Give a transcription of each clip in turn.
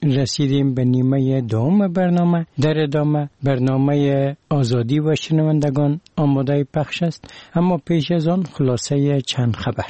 رسیدیم به نیمه دوم برنامه. در ادامه برنامه آزادی و شنوندگان آماده پخش است، اما پیش از آن خلاصه چند خبر.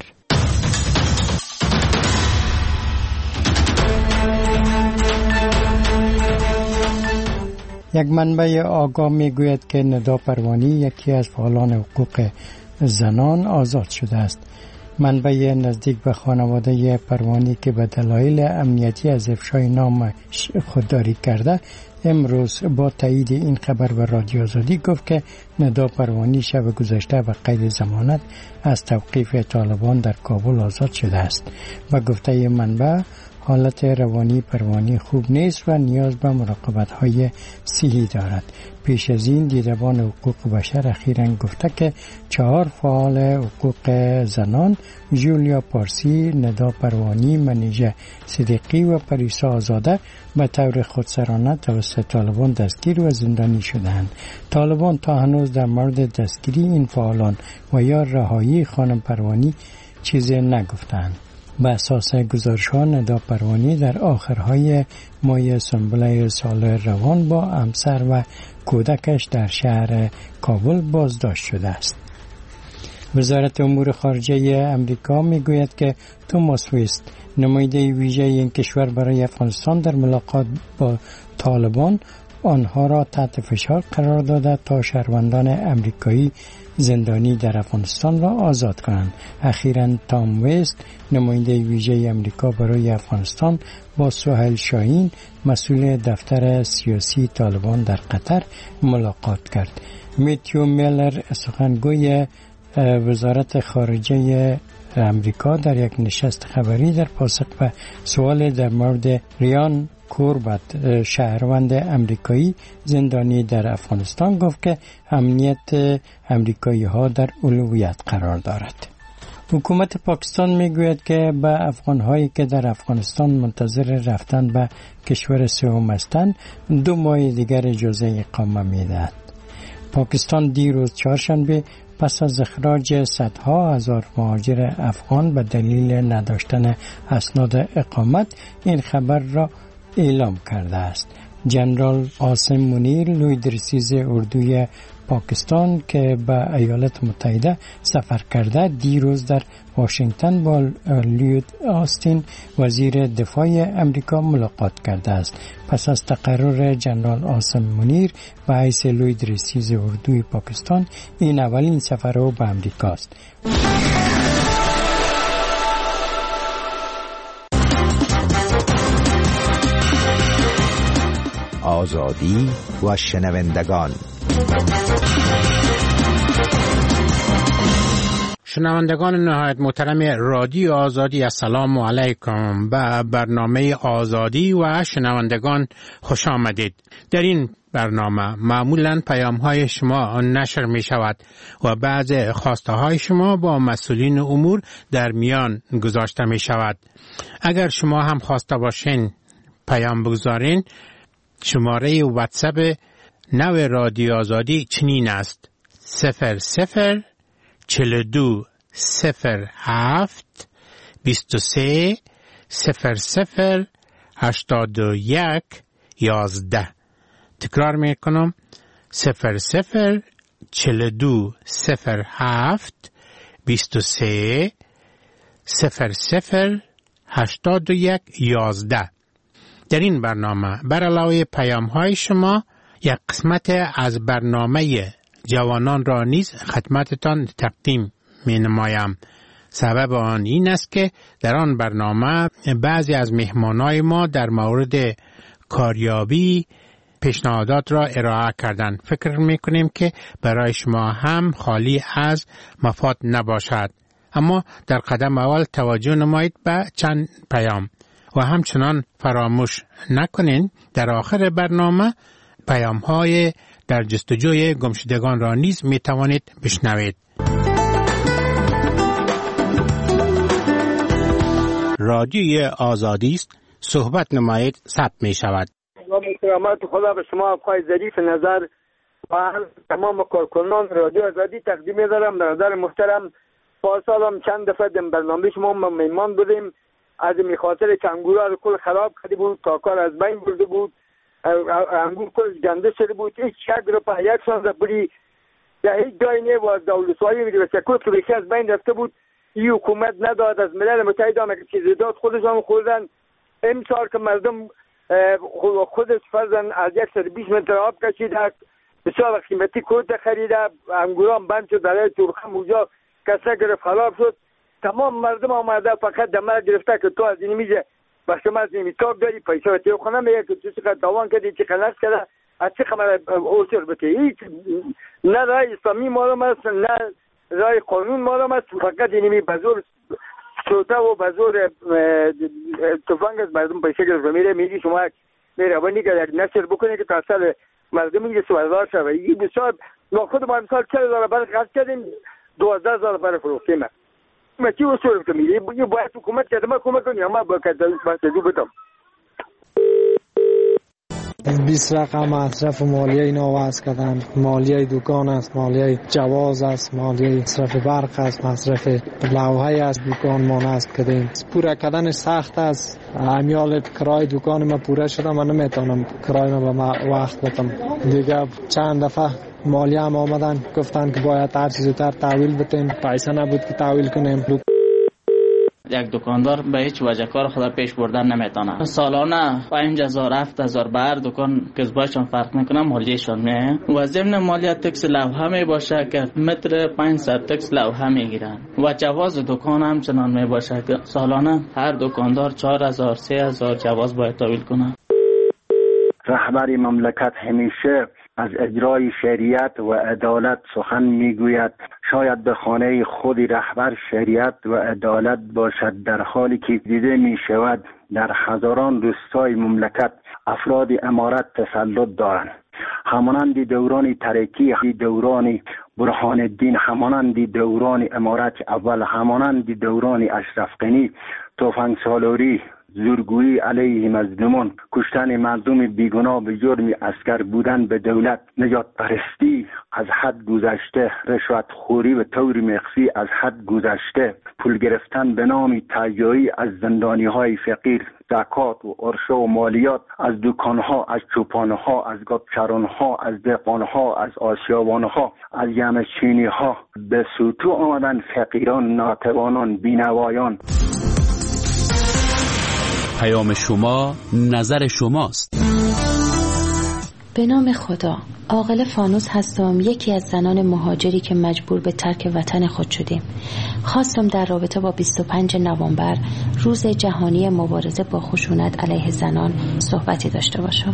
یک منبع آگاه میگوید که ندا پروانی یکی از فعالان حقوق زنان آزاد شده است. منبع نزدیک به خانواده پروانی که به دلایل امنیتی از افشای نام خودداری کرده امروز با تایید این خبر به رادیو آزادی گفت که ندا پروانی شب گذشته به قید ضمانت از توقیف طالبان در کابل آزاد شده است. به گفته منبع حالت روانی پروانی خوب نیست و نیاز به مراقبت‌های صحی دارد. پیش از این دیدبان حقوق بشر اخیراً گفته که 4 فعال حقوق زنان جولیا پارسی، ندا پروانی، منیژه صدیقی و پریسا آزاده به طور خودسرانه توسط طالبان دستگیر و زندانی شدند. طالبان تا هنوز در مورد دستگیری این فعالان و یا رهایی خانم پروانی چیزی نگفتند. به اساس گزارش‌ها ندا پروانی در آخرهای ماه سنبله سال روان با همسر و کودکش در شهر کابل بازداشت شده است. وزارت امور خارجه امریکا میگوید که توماس ویست، نماینده ویژه این کشور برای افغانستان، در ملاقات با طالبان آنها را تحت فشار قرار داده تا شهروندان امریکایی زندانی در افغانستان را آزاد کنند. اخیراً تام ویست، نماینده ویژه امریکا برای افغانستان، با سهیل شاهین، مسئول دفتر سیاسی طالبان در قطر ملاقات کرد. میتیو میلر، سخنگوی وزارت خارجه امریکا، در یک نشست خبری در پاسخ به سوال در مورد ریان کوربت، شهروند امریکایی زندانی در افغانستان، گفت که امنیت امریکایی ها در اولویت قرار دارد. حکومت پاکستان میگوید که به افغان هایی که در افغانستان منتظر رفتن به کشور سوم هستند 2 ماه دیگر اجازه اقامه میدهد. پاکستان دیروز چهارشنبه پس از اخراج صدها هزار مهاجر افغان به دلیل نداشتن اسناد اقامت این خبر را اعلام کرده است. جنرال عاصم منیر، لوی درسیز اردوی پاکستان که به ایالات متحده سفر کرده، دیروز در واشنگتن با لیود آستین، وزیر دفاع امریکا، ملاقات کرده است. پس از تقرر جنرال عاصم منیر به حیث لوی درسیز اردوی پاکستان، این اولین سفر او به امریکا است. آزادی و شنوندگان. شنوندگان نهایت محترم رادیو آزادی، السلام علیکم. به برنامه آزادی و شنوندگان خوش آمدید. در این برنامه معمولاً پیام‌های شما نشر می شود و بعض خواسته های شما با مسئولین امور در میان گذاشته می شود. اگر شما هم خواسته باشین پیام بگذارین، شماره واتساپ نو رادیو آزادی چنین است: 00 42 07 23 00 81 11. تکرار میکنم: 00 42 07 23 00 81 11. در این برنامه بر علاوه پیام‌های شما یک قسمت از برنامه جوانان را نیز خدمتتان تقدیم می‌نمایم. سبب آن این است که در آن برنامه بعضی از مهمانای ما در مورد کاریابی پیشنهادات را ارائه کردند. فکر می‌کنیم که برای شما هم خالی از مفاد نباشد. اما در قدم اول توجه نمایید به چند پیام و همچنان فراموش نکنین در آخر برنامه پیام‌های در جستجوی گمشدگان را نیز می توانید بشنوید. رادیوی آزادی است، صحبت نمایید، ثبت می شود. با کرامت خدا به شما آقای ظریف نظر و تمام کارکنان رادیو آزادی تقدیم می‌دارم. برادر محترم، پارسال هم چند دفعه در برنامه شما میمان بودیم از میخاطر که انگورها رو کل خراب کرده بود، کاکار از بین برده بود، انگور کل گنده شده بود، هیچ یک روپه یک سانزه پولی در هیچ جای نه و دولت‌های میگرفت کل فروشی از بین رفته بود. این حکومت نداد، از ملل متحد آمریکا چیزی داد، خودشان خوردن. امسال که مردم خودش فرزن از 120 متر آب کشیده، بسیار قیمتی کود خریده، انگوران بند شد، در تورخم اونجا کسا گرفت خراب شد. تمام مردم آمده فقط دمه گرفته که تو از این میزه بخش ما از این میتاب داری پیسه و تیو خانه میگه که تو چقدر دوان کردی، چقدر نفس کرده، از چه خمر اوچر بته. هیچ نه رای اسلامی معلوم است، نه رای قانون معلوم است، فقط اینمی بزرگ سوته و بزرگ تفنگ از مردم پیسه گرفت و میگی شما میروانی که یک نشر بکنه که تاثیر مردم میگه سوالدار شده. این بسیار خود ما مثال 40,000 برای خرج کردیم، 12,000 برای فروختیم. ما چی اصول کنیم؟ یه باید حکومت کرده ما کمک کنیم، ما با تجربه بدم 20 رقم مصرف مالیه اینا وضع کردن. مالیه دکان است، مالیه جواز است، مالیه مصرف برق است، مصرف لوحه است دکان ما نصب کردیم. پورا کردن سخت است. امیال کرای دکان ما پوره شده، من نمیتونم کرای ما به وقت بدم دیگه. چند دفعه مالیه هم آمدن گفتن که باید هر چیز زودتر تحویل بدین، پیسه نبود که تحویل کنیم. یک دکاندار به هیچ وجه کار خود پیش بردن نمیتونه. سالانه 5,000 7,000 بر دکان کسبایشان فرق میکنه، مالیهشان میه و ضمن مالیه تکس لوحه می باشه که متر 500 تکس لوحه میگیرن و جواز دکان هم چنان می باشه که سالانه هر دکاندار 4,000 3,000 جواز باید تحویل کنه. رهبر مملکت همیشه از اجرای شریعت و عدالت سخن میگوید. شاید به خانه خودی رهبر شریعت و عدالت باشد، در حالی که دیده می شود در هزاران روستای مملکت افراد امارت تسلط دارند. همانند دوران ترکی، دوران برهان الدین، همانند دوران امارت اول، همانند دوران اشرف غنی، تفنگ سالاری، زورگویی علیه مظلومان، کشتن مردم بیگناه به جرم اسکر بودن به دولت، نجات پرستی از حد گذشته، رشوت خوری به طور مخفی از حد گذشته، پول گرفتن به نام تجاری از زندانی های فقیر، زکات و عرشه و مالیات از دکان ها، از چوپان ها، از گابچران ها، از دهقان ها، از آسیابان ها، از یمچینی ها، به سوتو آمدن فقیران، ناتوانان، بینوایان. پیام شما، نظر شماست. به نام خدا. عاقل فانوس هستم، یکی از زنان مهاجری که مجبور به ترک وطن خود شدیم. خواستم در رابطه با 25 نوامبر روز جهانی مبارزه با خشونت علیه زنان صحبتی داشته باشم.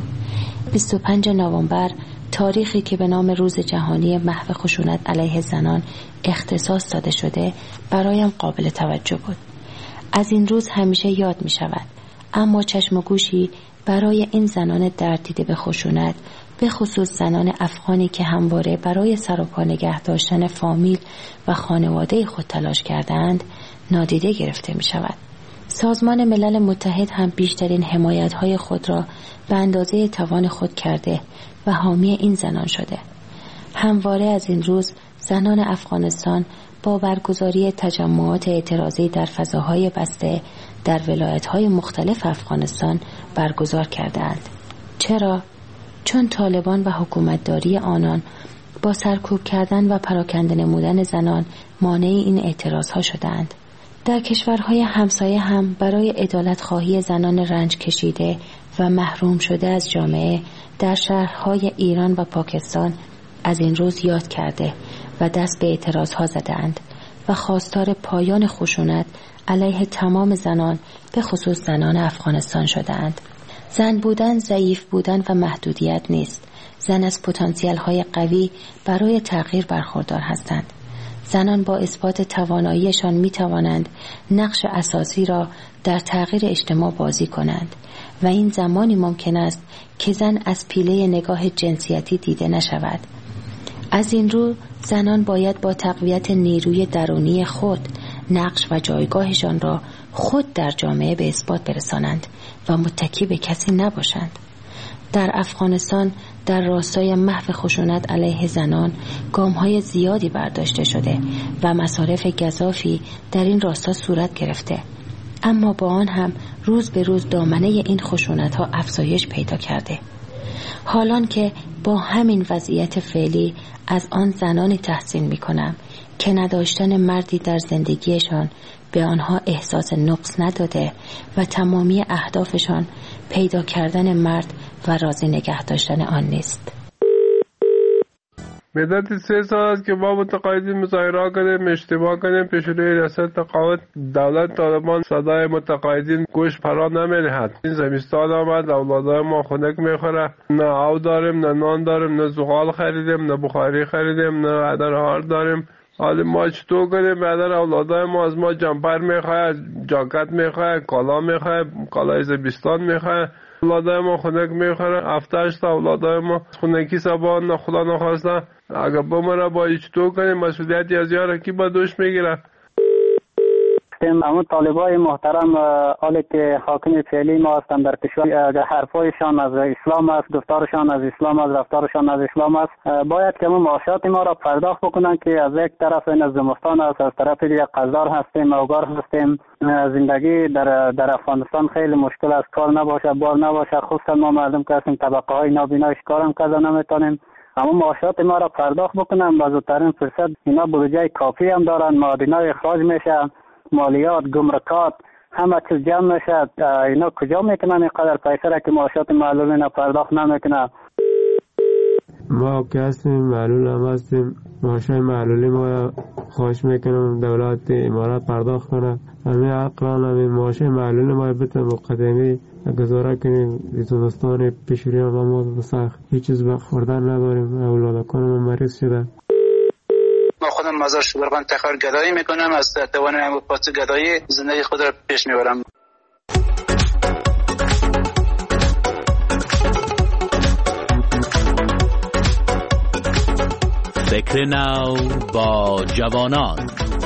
25 نوامبر تاریخی که به نام روز جهانی محو خشونت علیه زنان اختصاص داده شده برایم قابل توجه بود. از این روز همیشه یاد می شود، اما چشم و گوشی برای این زنان درد دیده به خشونت، به خصوص زنان افغانی که همواره برای سر و پا نگه داشتن فامیل و خانواده خود تلاش کردند، نادیده گرفته می شود. سازمان ملل متحد هم بیشترین حمایت‌های خود را به اندازه توان خود کرده و حامی این زنان شده. همواره از این روز زنان افغانستان با برگزاری تجمعات اعتراضی در فضاهای بسته در ولایت‌های مختلف افغانستان برگزار کردند. چرا؟ چون طالبان و حکومتداری آنان با سرکوب کردن و پراکنده نمودن زنان مانع این اعتراضها شدند. در کشورهای همسایه هم برای عدالت خواهی زنان رنج کشیده و محروم شده از جامعه در شهرهای ایران و پاکستان از این روز یاد کرده و دست به اعتراضها زدند و خواستار پایان خشونت علیه تمام زنان به خصوص زنان افغانستان شدند. زن بودن ضعیف بودن و محدودیت نیست. زن از پتانسیل های قوی برای تغییر برخوردار هستند. زنان با اثبات تواناییشان می توانند نقش اساسی را در تغییر اجتماع بازی کنند و این زمانی ممکن است که زن از پیله نگاه جنسیتی دیده نشود. از این رو زنان باید با تقویت نیروی درونی خود نقش و جایگاهشان را خود در جامعه به اثبات برسانند و متکی به کسی نباشند. در افغانستان در راستای محو خشونت علیه زنان گام‌های زیادی برداشته شده و مصارف گزافی در این راستا صورت گرفته. اما با آن هم روز به روز دامنه این خشونت‌ها افزایش پیدا کرده. حالان که با همین وضعیت فعلی از آن زنانی تحسین می‌کنم که نداشتن مردی در زندگیشان به آنها احساس نقص نداده و تمامی اهدافشان پیدا کردن مرد و راضی نگه داشتن آن نیست. مدت 3 سال است که ما متقاعدین مظاهره کردیم، اجتماع کردیم پیش روی ریاست تقاعد. دولت طالبان صدای متقاعدین گوش فرا نمی‌دهد. این زمستان آمد، اولادای ما خنک میخوره، نه آب داریم، نه نان داریم، نه زغال خریدیم، نه بخاری خریدیم، نه عدرهار داریم. حالا ما چطور کنیم؟ بعدر اولادای ما از ما جمپر میخواه، جاکت میخواه، کالا میخواه، کالای زمستان میخواه. اولادای ما خنک میخوره، 7-8 تا اولادای ما خنکی سبان نه خدا نخواسته اگر بمره باید چطور کنیم؟ مسئولیتی از یاره کی با دوش میگیره؟ اما طالبای محترم حالی که حاکم فعلی ما هستند در کشور، حرفایشان از اسلام است، گفتارشان از اسلام است، رفتارشان از اسلام است، باید که معاشات ما را پرداخت بکنند که از یک طرف این زمستان است، از طرف دیگر قزدار هستیم، اوگار هستیم. زندگی در افغانستان خیلی مشکل است، کار نباشه، بار نباشه، خصوصا ما مردم که هستیم طبقه های نابینایش کارم کرده نمیتونیم. اما معاشات ما را پرداخت بکنن با زودترین فرصت. اینا بودجه کافی هم دارن، معادنای اخراج میشه، مالیات، گمرکات، همه چیز جمع میشه. اینا کجا میکنن اینقدر پیسه را که معاشات معلولین پرداخت نمیکنه؟ ما که هستیم معلول هم هستیم، معاشای معلولی ما خواهش میکنم دولت امارات پرداخت کنه. همین اقران همین معاشای معلولی ما بته مقدمی گزاره کنیم. زمستان پیشوری ما بسخت هیچ چیز خوردن نداریم، اولادکان ما مریض شده. ما خودم مزار شبرغان تخار گدایی میکنم، از توان هم پاس گدایی زندگی خود را پیش میبرم. فکر نو با جوانان.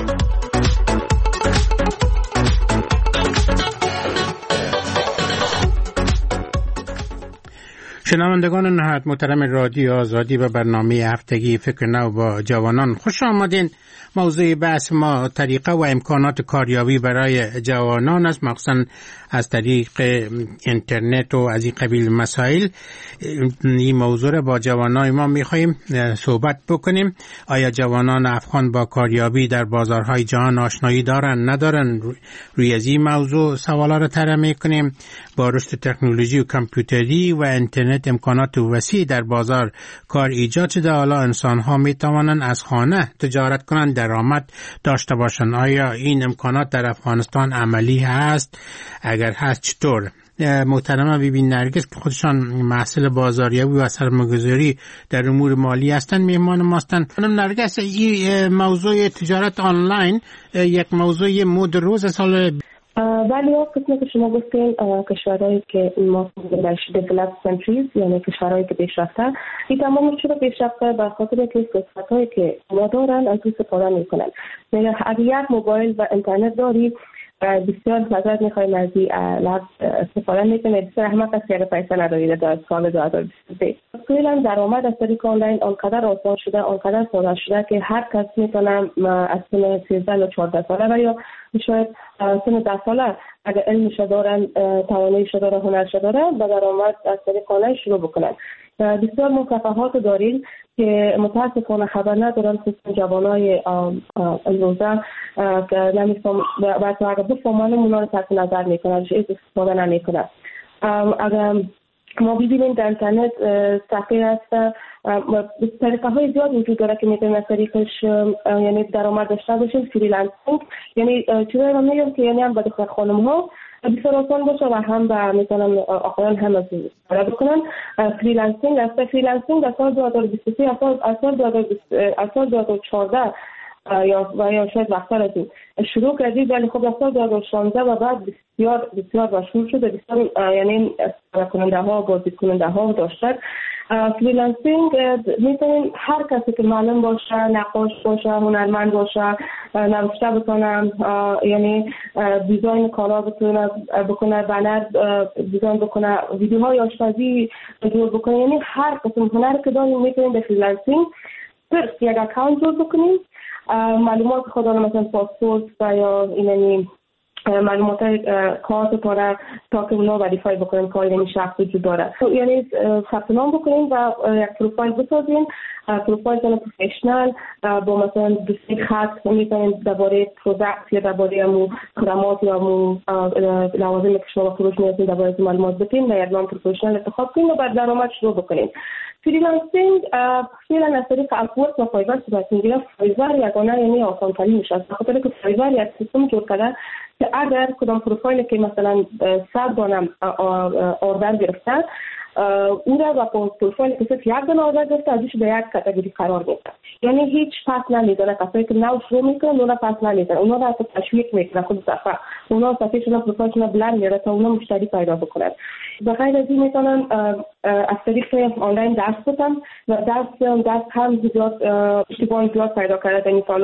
شنوندگان نهایت محترم رادیو آزادی و برنامه هفتگی فکر نو با جوانان خوش آمدین. موضوع بحث ما طریقه و امکانات کاریابی برای جوانان است، مخصوصا از طریق اینترنت و از این قبیل مسائل. این موضوع را با جوانان ما میخواییم صحبت بکنیم. آیا جوانان افغان با کاریابی در بازارهای جهان آشنایی دارن ندارن؟ روی از این موضوع سوالا را طرح میکنیم. با رشد تکنولوژی و کامپیوتری و اینترنت امکانات وسیع در بازار کار ایجاد شده. حالا انسان ها می توانند از خانه تجارت کنند، درآمد داشته باشند. آیا این امکانات در افغانستان عملی هست؟ اگر هست چطور؟ محترمه بیبی نرگس که خودشان محصل بازاریابی و سرمایه‌گذاری در امور مالی هستند میهمان ما هستند. خانم نرگس، این موضوع تجارت آنلاین یک موضوع مد روز سال ولی قسمی که شما گفتین کشورهایی که ما developed countries یعنی کشورهایی که پیشرفته، این تمام شده پیشرفته به خاطر که فرصت‌هایی که ما دارن از اون استفاده میکنن. اگر یک موبایل و اینترنت داری بسیار نظرت میخوایم از این استفاده میکنه. بسیار احمق است که پیسه ندارید در سال 2023. فعلا درآمد از طریق آنلاین آنقدر آسان شده، آنقدر ساده شده که هر کس میتونه از سن 13 یا 14 ساله و یا شاید سن 10 ساله اگر علمش دارن، تواناییش داره، هنرش داره، با درآمد از طریق آنلاین شروع بکنن. بسیار مصفحات داریم که متاسفانه خبر ندارن، خصوصا جوانای امروزه که نمیفهم و اگر بفهمن اونا رو تحت نظر میکنن، هیچ استفاده نمیکنن. اگر ما ببینیم در اینترنت صفحه هست، طریقه های زیاد وجود داره که میتونیم از طریقش یعنی درآمد داشته باشیم. فریلنسینگ یعنی چیزایی رو میگم که یعنی هم به دختر خانم ها بسیار آسان باشه و هم به میتونن آقایان هم از استفاده بکنن. فریلنسینگ از سال 2023 از سال 2014 یا شاید وقتر از این شروع کردید، ولی خب از سال 2016 و بعد بسیار مشهور شده. بسیار یعنی کننده ها، بازدید کننده ها داشتن. فریلنسینگ میتونیم هر کسی که معلم باشه، نقاش باشه، هنرمند باشه، نوشته بکنه، یعنی دیزاین کالا بکنه، بنر دیزاین بکنه، ویدیوهای آشپزی جور بکنه، یعنی هر قسم هنر که داریم میتونیم به فریلنسینگ صرف یک اکانت جور بکنیم، معلومات خود مثلا پاسپورت و یا ایننی معلومات کارتتون تا که اونا وریفای بکنن که این شخص وجود داره. یعنی ثبت نام بکنین و یک پروفایل بسازین. پروفایل پروفشنال با مثلا دوستی خط میتونین درباره پروداکت یا درباره خدمات یا لوازمی که شما فروش می‌کنید درباره معلومات بدین و یک نام پروفشنال انتخاب کنین و بعد درآمد شروع بکنین. فریلنسینگ فعلا از طریق اپورک و فایور صورت میگیره. فایور یگانه یعنی آسان ترین میشه، به خاطر که فایور یک سیستم جور کرده که اگر کدام پروفایلی که مثلا 100 دانه اوردر گرفته او را با پروفایلی که صرف یک دانه اوردر گرفته ازش به یک کاتگوری قرار میده. یعنی هیچ پس نمیدونه. کسایی که نو شروع میکنن اونا پس نمیدونه، اونا را تشویق میکنه خود صفحه، اونا صفحهشون پروفایلشون بلند میاره تا اونا مشتری پیدا بکنن. به غیر از این میتونن از طریق آنلاین درس بدن و درس هم زیاد اشتباه زیاد پیدا کرده در این سال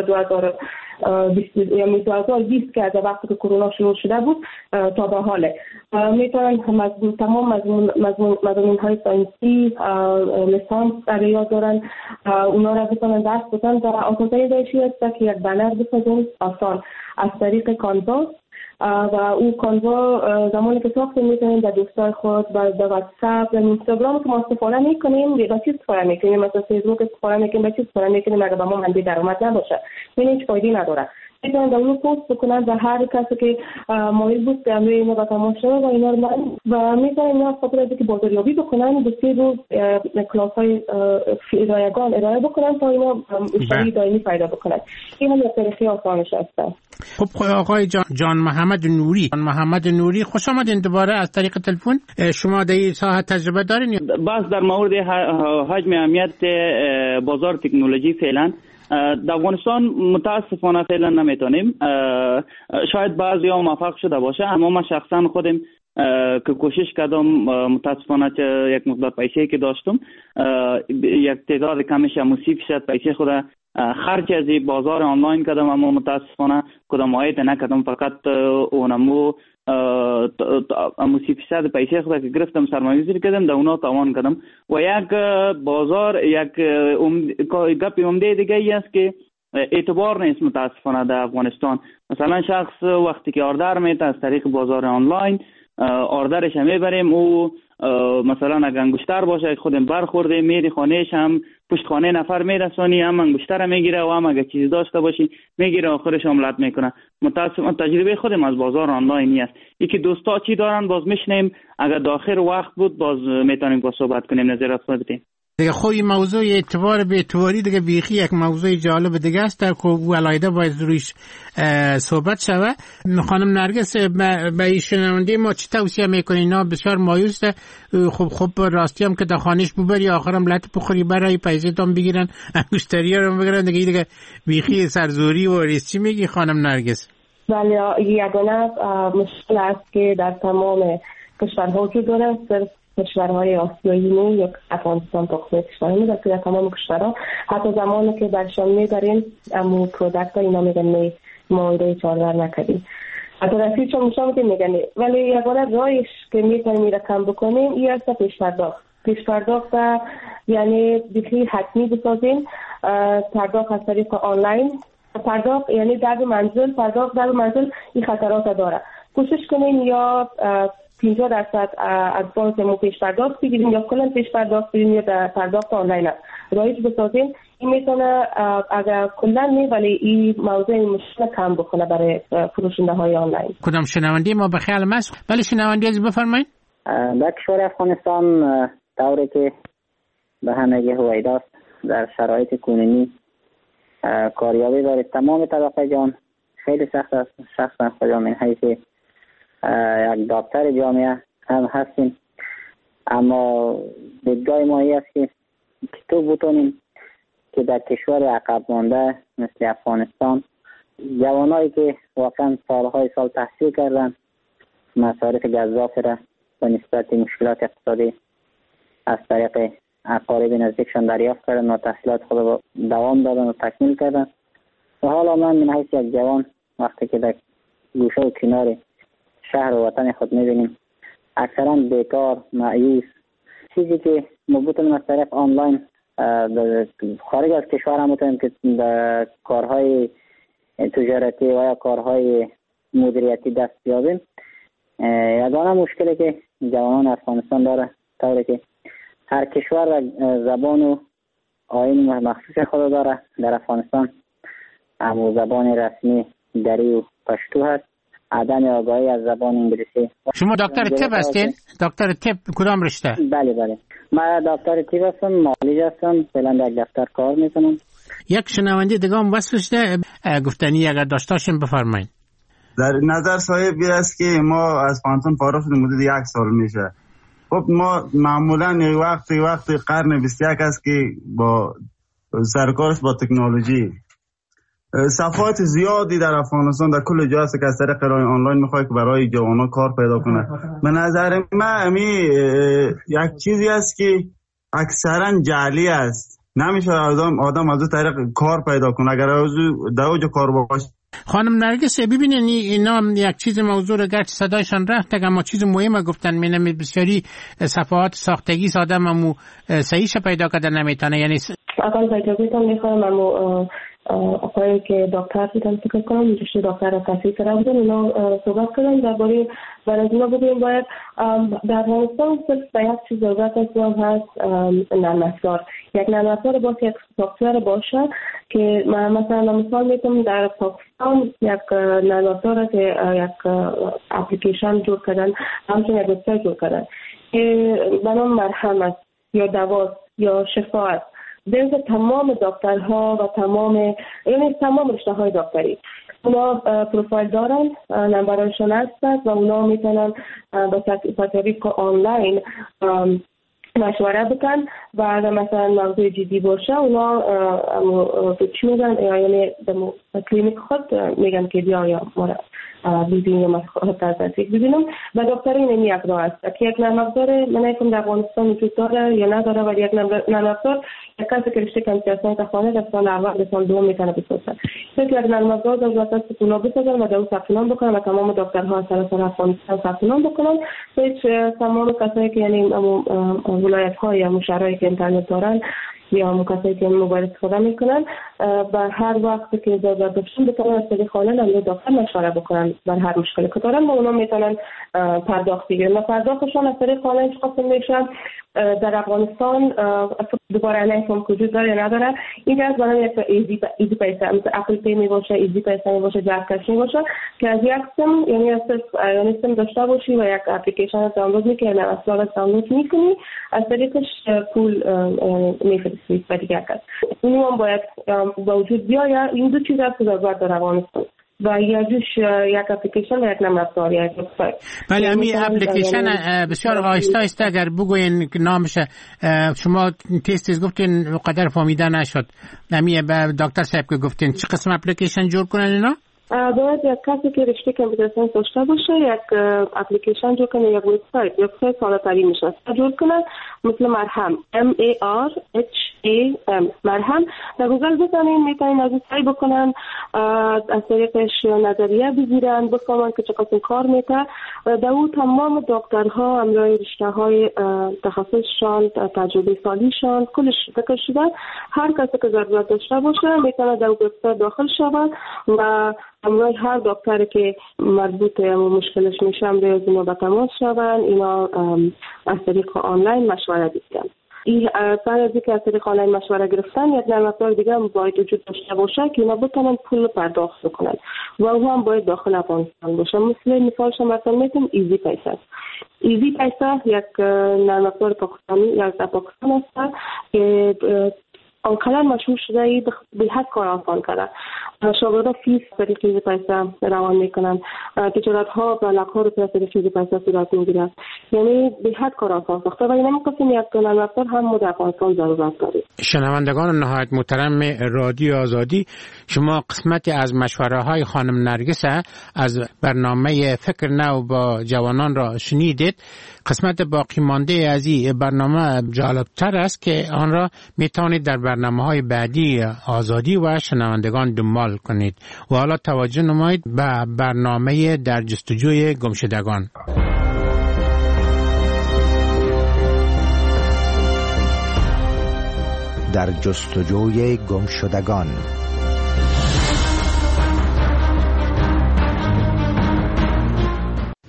2020 که از وقتی که کرونا شروع شده بود تا به حاله. میتونن تمام مضمون‌های ساینسی لیسانس ریاض دارن، اونا را بتونن درس بدن و آسان‌ترین روشی است که یک بنر بسازن آسان از طریق کانوا و او کانوا زمانی که ساخته میتونیم در دوستای خود و در واتساپ و اینستاگرام که ما استفاده میکنیم به چیز استفاده میکنیم، مثلا فیسبوک استفاده میکنیم به چیز استفاده میکنیم اگر به ما منبع درآمد نباشه این هیچ فایده نداره. میتونن در اون پست بکنن و هر کسی که مایل بود که امروز اینو با تماشا و اینا و میتونن اینا خاطر از که بازاریابی بکنن به 3 روز کلاس‌های رایگان ارائه بکنن تا اینا مشتری دائمی پیدا بکنن. این هم یک طریقه آسانش هست. خب آقای جان محمد نوری خوش آمدین دوباره از طریق تلفن. شما در این ساحه تجربه دارین؟ بس در مورد حجم اهمیت بازار تکنولوژی فعلا در افغانستان متاسفانه فعلا نمیتونیم. شاید بعضی ها موفق شده باشه اما من شخصا خودم که کوشش کردم متاسفانه یک مقدار پیسه که داشتم یک تعداد کمش 30% پیسه خود خرج از بازار آنلاین کردم اما متاسفانه کدام عاید نکردم. فقط اونمو 30% پیسه خود که گرفتم سرمایه‌گذاری کردم در اونا تاوان کردم و یک بازار یک گپی عمده دیگه ای است که اعتبار نیست متاسفانه در افغانستان. مثلا شخص وقتی که آردر میده از طریق بازار آنلاین آردرش میبریم او مثلا اگر انگشتر باشه خودم برخورده میری خانهش هم پشت خانه نفر میرسونی هم انگشتر میگیره و هم اگر چیزی داشته باشی میگیره آخرش عملت میکنه. متاسفانه تجربه خودم از بازار آنلاینی است. یکی دوستا چی دارن باز میشنیم اگر داخل وقت بود باز میتونیم با صحبت کنیم نظرات خود بدیم. دیگه خوی موضوع اعتبار به اعتباری دیگه بیخی یک موضوع جالب دیگه است در که علایده باید رویش صحبت شوه. خانم نرگس به شنونده ما چی توصیه میکنی؟ اینا بسیار مایوس ده. خب راستی هم که در خانهش ببری آخرم لط بخوری برای پیسه تام بگیرن انگشتری رو بگیرن دیگه بیخی سرزوری و ریس. چی میگی خانم نرگس؟ بله یگانه مشکل است که در تمام کشورها وجود داره. کشورهای آسیایی نو یک افغانستان تقسیم کشورهای میدن که در تمام کشورها حتی زمانی که برشان میبرین امو پرودکت ها اینا میگن ما ایده چاردر نکردیم حتی رسید چون میگن ولی یگانه رایش که میتونیم رقم بکنیم این است پیش پرداخت یعنی بیخی حتمی بسازیم. پرداخت از طریق آنلاین پرداخت یعنی در منزل این خطرات داره. کوشش کنیم یا 50% از بانک پیش پرداخت بگیریم یا کلا پیش پرداخت بگیریم یا در پرداخت آنلاین رایج بسازیم. این میتونه اگر کلا ولی این موضوع مشکل کم بکنه برای فروشنده های آنلاین. کدام شنونده ما به خیال مست؟ ولی شنونده از بفرمایید. در کشور افغانستان طوری که به همگی هویداست در شرایط کنونی کاریابی برای تمام طبقه جان خیلی سخت است. شخصا خودم من حیث یک دکتر جامعه هم هستیم اما دیدگاه ما این است که تو بتونیم که در کشور عقب مانده مثل افغانستان جوانایی که واقعا سالهای سال تحصیل کردن مصارف گزافی را به نسبت مشکلات اقتصادی از طریق اقارب نزدیکشان دریافت کردن و تحصیلات خود دوام دادن و تکمیل کردن و حالا من حیث یک جوان وقتی که در گوشه و کنار شهر و وطن خود میبینیم اکثرا بیکار مایوس چیزی که ما بتونیم از طریق آنلاین خارج از کشور هم بتونیم که کارهای تجارتی و یا کارهای مدیریتی دست بیابیم. یگانه مشکلی که جوانان افغانستان داره طوری که هر کشور زبان و آیین مخصوص خود داره. در افغانستان اما زبان رسمی دری و پشتو هست، عدم آگاهی از زبان انگلیسی. شما دکتر طب هستین؟ دکتر طب کدام رشته؟ بله من دکتر طب هستم، معالج هستم، فعلا در دفتر کار میکنم. یک شنونده دیگه هم وصلش ده گفتنی اگر داشتاشیم بفرمایید. در نظر صاحب است که ما از پانتون فارغ شدیم حدود 1 سال میشه. خب ما معمولا وقت قرن 21 است که با سرکارش با تکنولوژی صفحات زیادی در افغانستان در کل جا است که از طریق راه آنلاین میخواد که برای جوانان کار پیدا کنه. به نظر من یک چیزی است که اکثرا جعلی است، نمیشه آدم از طریق کار پیدا کنه اگر در اوج کار باشه. خانم نرگس ببینین اینا یک چیز موضوع رو گرچه صدایشان رفت اما چیز مهمه گفتن، مینم بسیاری صفحات ساختگی آدم امو صحیحش پیدا کردن نمیتونه. یعنی اول باید میخوام امو آقایی که دکتر بودن فکر کنم میشه دکتر تحصیل کرده بودن اینا صحبت کردن درباره برای اینا بودیم باید در افغانستان صرف به یک چیز ضرورت هست نرم افزار. یک نرم افزار باشه، یک سافتور باشه که مثلا مثال میتونم در پاکستان یک نرم افزار که یک اپلیکیشن جور کردن، همچنین یک وبسایت جور کردن که به نام مرهم است یا دوا یا شفا است. در تمام دکترها و تمام رشته های دکتری اونا پروفایل دارن، نمبرشون هست و اونا میتونن با طریق آنلاین مشوره بکن و اگر مثلا موضوع جدی باشه اونا چی میگن، یعنی در کلینیک خود میگن که بیا یا ببینیم یا متخصص ببینم و دکتر این یک راه است که یک نرم افزار من نمی‌دونم در افغانستان وجود داره یا نداره، ولی یک نرم افزار یک کسی که رشته کامپیوتر خانه در سال اول به سال دوم میتونه بسازه. یک نرم افزار در واسط اونا بسازن و در اون ثبت نام بکنن و تمام دکترها سراسر افغانستان ثبت نام بکنن. هیچ تمام کسایی که یعنی ولایت‌ها یا شهرهایی که اینترنت دارن یا کسایی که موبایل استفاده میکنن بر هر وقت که ضرورت داشتن بتونن از طریق آنلاین هم دکتر مشوره بکنن بر هر مشکلی که دارن و اونا میتونن پرداخت بگیرن و پرداختشون از طریق آنلاین خاص میشن. در افغانستان دوباره نمی‌فهم وجود داره یا نداره. این از برای یک ایزی پیسه مثل اپل پی می باشه، ایزی پیسه می باشه، جک کش می باشه که از یک سیم یعنی سیم داشته باشی و یک اپلیکیشن دانلود میکنی یا اصلا دانلود میکنی از طریقش پول میفرستی به دیگر کس. اینو هم باید با وجود بیاید. این دو چیز هست که ضرورت داره افغانستان و یک اپلیکیشن و یک نرم افزار یا یک وبسایت. بله همین اپلیکیشن بسیار آهسته اگر بگوین نامش شما تیز گفتین قدر فهمیده نشد. همین دکتر صاحب که گفتین چه قسم اپلیکیشن جور کنن اینا؟ باید یک کسی که رشته کامپیوتر ساینس داشته باشه یک اپلیکیشن جور کنه، یک وبسایت ساده‌تری میشه جور کنه مثل مرهم MARHAM مرهم. در گوگل بزنین میتونین از سعی بکنن از طریقش نظریه بگیرن بفهمن که چه قسم کار میکنه. در اون تمام دکترها همراه رشته‌های تخصصشان تجربه سالیشان کلش ذکر شده. هر کسی که ضرورت داشته باشه میتونه در وبسایت داخل شود و همراه هر دکتری که مربوط به مشکلش میشه به اینا به تماس شون، اینا از طریق آنلاین مشوره بگیرن. این بعد از اینکه از طریق آنلاین مشوره گرفتن یک نرم افزار دیگه هم باید وجود داشته باشه که اینا بتونن پول پرداخت بکنن و او هم باید داخل افغانستان باشه. مثالش مثلا میتونم ایزی پیسه. ایزی پیسه یک نرم افزار پاکستانی یا از پاکستان است که آنقدر مشهور شده به حد کار آسان کرده. شاگردا فیس طریق ایزی پیسه روان میکنن، تجارت‌ها و لک‌ها رو طریق ایزی پیسه صورت میگیرن، یعنی به حد کار آسان ساخته و این نمی‌گفتیم یک نرم افزار هم در افغانستان ضرورت داره. شنوندگان نهایت محترم رادیو آزادی، شما قسمتی از مشوره‌های خانم نرگس از برنامه فکر نو با جوانان را شنیدید. قسمت باقی مانده از این برنامه جالبتر است که آن را میتوانید در برنامه‌های بعدی آزادی و شنوندگان دنبال کنید. و حالا توجه نمایید به برنامه در جستجوی گمشدگان. در جستجوی گمشدگان.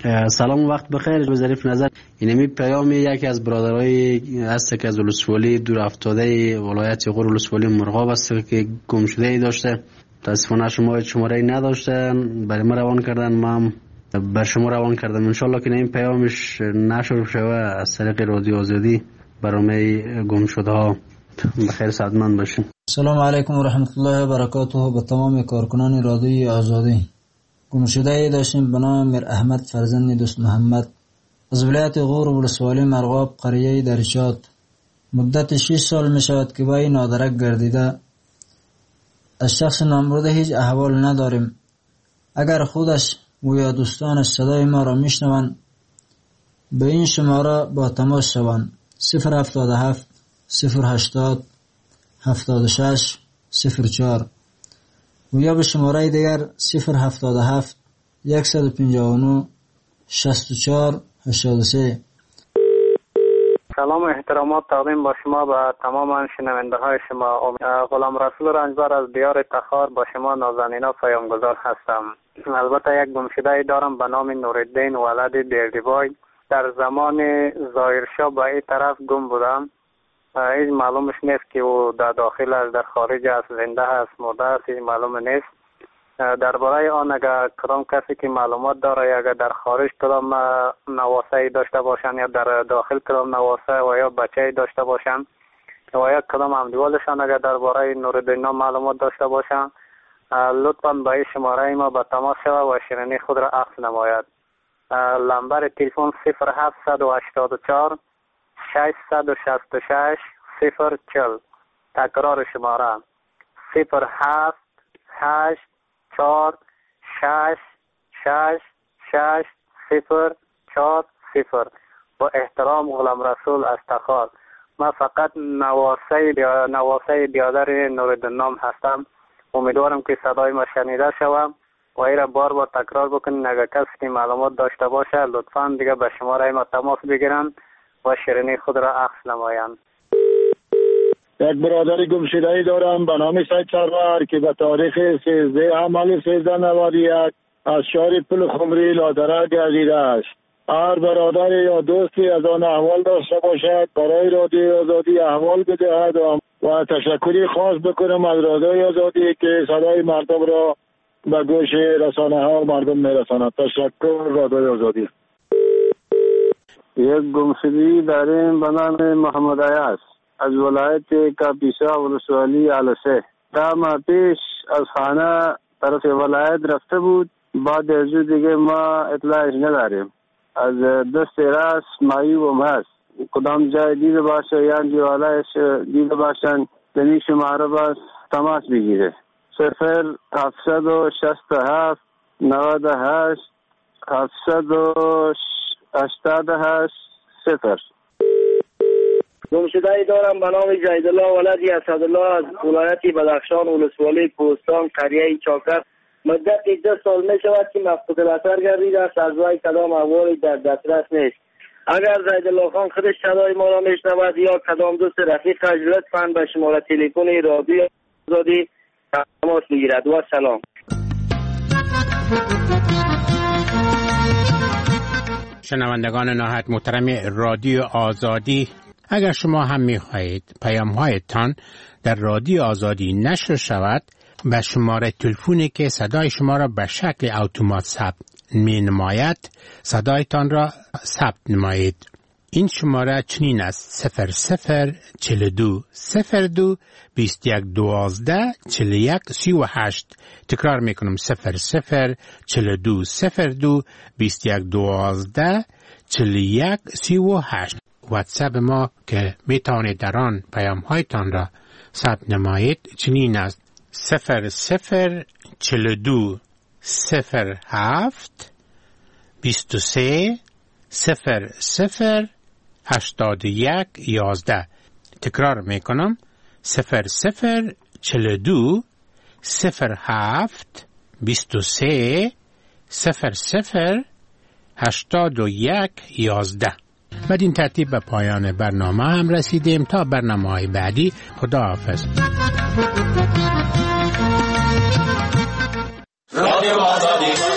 سلام و وقت بخیر. به ظریف نظر اینمی پیام یکی از برادرای است که از ولسوالی دور افتاده ولایت غور ولسوالی مرغاب است که گم شده ای داشته. متاسفانه شما شماره ای نداشتن، برای ما روان کردن، ما بر شما روان کردم. انشالله که این پیامش نشر شوه از طریق رادیو آزادی برای گم شده ها. بخیر سعادتمند باشین. سلام علیکم و رحمت الله و برکاته. به تمام کارکنان رادیو آزادی. گم شده ای داشتیم به نام میر احمد فرزند دوست محمد از ولایت غور ولسوالی مرغاب قریه درشاد. مدت 6 سال می شود که با این نادرک گردیده. از شخص نامبرده هیچ احوال نداریم. اگر خودش و یا دوستانش صدای ما را میشنوند به این شماره با تماس شوند: 077 080 76 04 و یا به شماره دیگر 077 159 64 83. سلام و احترامات تقدیم با شما به تمام شنونده های شما. غلام رسول رنجبر از دیار تخار با شما نازنینا پیامگذار هستم. البته یک گمشده دارم به نام نورالدین ولد دیردیبای. در زمان ظاهرشاه به این طرف گم بودم. هیچ معلومش نیست که او در داخل است، در خارج است، زنده است، مرده است، هیچ معلوم نیست. درباره آن اگر کدام کسی که معلومات داره یا اگر در خارج کدام نواسه داشته باشند یا در داخل کدام نواسه و یا بچه داشته باشند و یا کدام همدیوالشان اگر درباره نورالدین معلومات داشته باشند لطفاً به این شماره ما به تماس شود و شیرینی خود را عکس نماید. نمبر تلفن 0784 666 040. تکرار شماره 078 4 6 6 6 0 4 0. با احترام غلام رسول از تخار. من فقط نواسه بیادر نورالدین هستم. امیدوارم که صدای ما شنیده شوم و این را بار بار تکرار بکنین. اگر کسی که معلومات داشته باشه لطفاً دیگه به شماره ما تماس بگیرن و شیرینی خود را عکس نمایند. یک برادر گمشده‌ای دارم به نام سید سرور که به تاریخ 13/13/91 از شهر پل خمری لادره گردیده است. هر برادر یا دوستی از آن احوال داشته باشد برای رادیو آزادی احوال بدهد و تشکری خاص بکنم از رادیو آزادی که صدای مردم را به گوش رسانه ها و مردم میرساند. تشکر رادیو آزادی. یک گمشدگی داریم به نام محمد عیاض از ولایت کاپیسا ولسوالی علسه. ده ماه پیش از خانه طرف ولایت رفته بود. بعد از دیگه ما اطلاعش نداریم. از دست راست معیوب هست. کدام جای دیده باشه یا دیوالایش دیده باشن دنی شماره باز تماس بگیره. 0767 98 788 0. گمشده‌ای دارم به نام جیدالله ولدی اسدالله از ولایت بدخشان ولسوالی کوهستان قریه چاکر. مدت 2 سال می شود که مفقود الاثر گردیده است. از وی کدام احوالی در دسترس نیست. اگر جیدالله خان خودش صدای ما را میشنود یا کدام دوست رفیقش لطفاً به شماره تلفن رادیو آزادی تماس بگیرد. و سلام. شنوندگان نهایت محترم رادیو آزادی، اگر شما هم می‌خواهید پیام‌هایتان در رادیو آزادی نشر شود، به شماره تلفنی که صدای شما را به شکل اتومات ثبت می‌نماید صدایتان را ثبت نمایید. این شماره چنین است: 0042 02 21 12 41 38. تکرار میکنم: 0042 02 21 12 41 38. واتساپ ما که میتوانید در آن پیام هایتان را ثبت نمایید چنین است: 0042 07 23 00 81 11. تکرار میکنم: 0042 07 23 00 81 11. بدین ترتیب به پایان برنامه هم رسیدیم. تا برنامه‌های بعدی، خداحافظ. رادیو آزادی